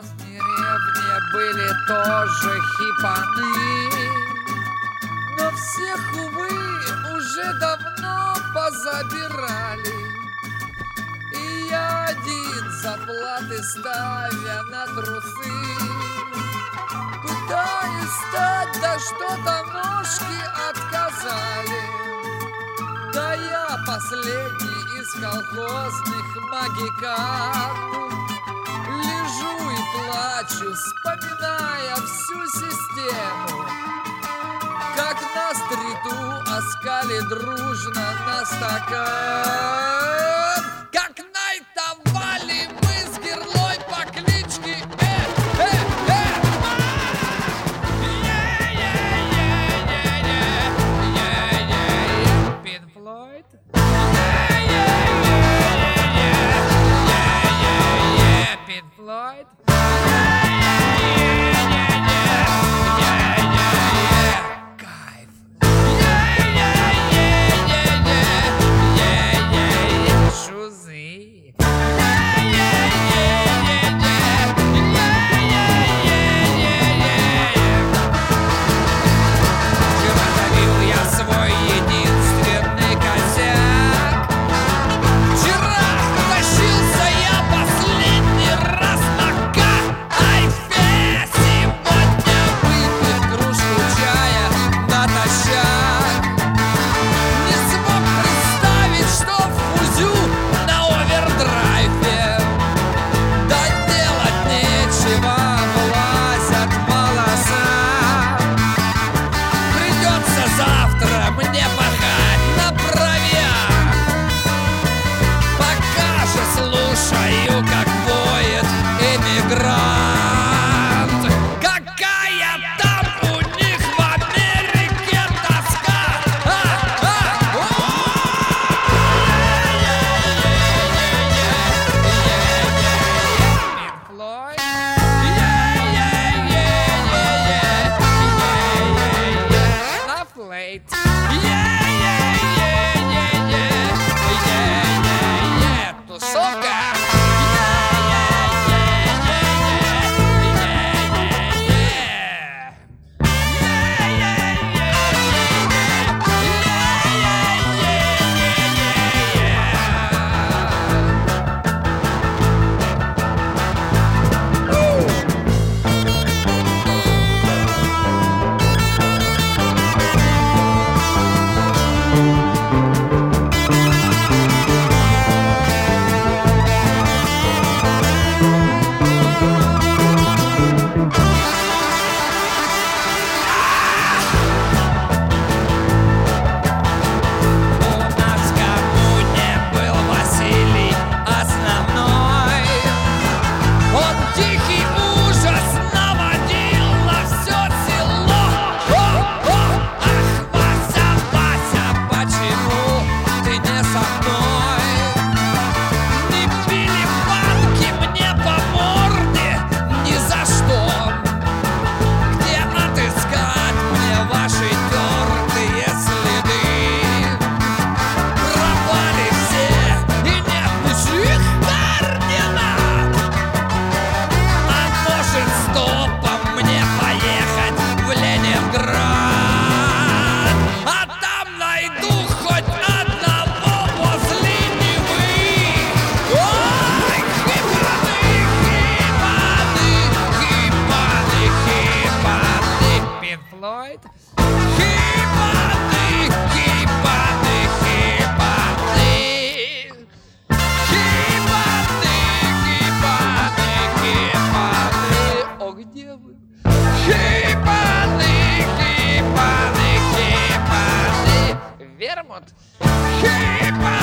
нас в деревне были тоже хипаны, но всех, увы, уже давно позабирали. И я один, заплаты ставя на трусы, пытаюсь встать, да что-то ножки отказали. Да я последний из колхозных магикан, лежу и плачу, вспоминая всю систему, как нас тряду, оскали дружно на стакан. Как найтовали мы с Герлой по кличке Pink Floyd. Pink Floyd. Кайф. Шузы. Вчера давил я свой единственный косяк. Вчера тащился я последний раз на кайфе. Сегодня, выпив кружку чая натощак, не смог представить, что фузю на овердрайве. Да делать нечего, влазят волоса. Придется завтра мне пахать на бровях, пока же слушаю, как воет эмигрант. Какая там у них в Америке тоска! Pink Floyd. Late. Тусовка. Вермут.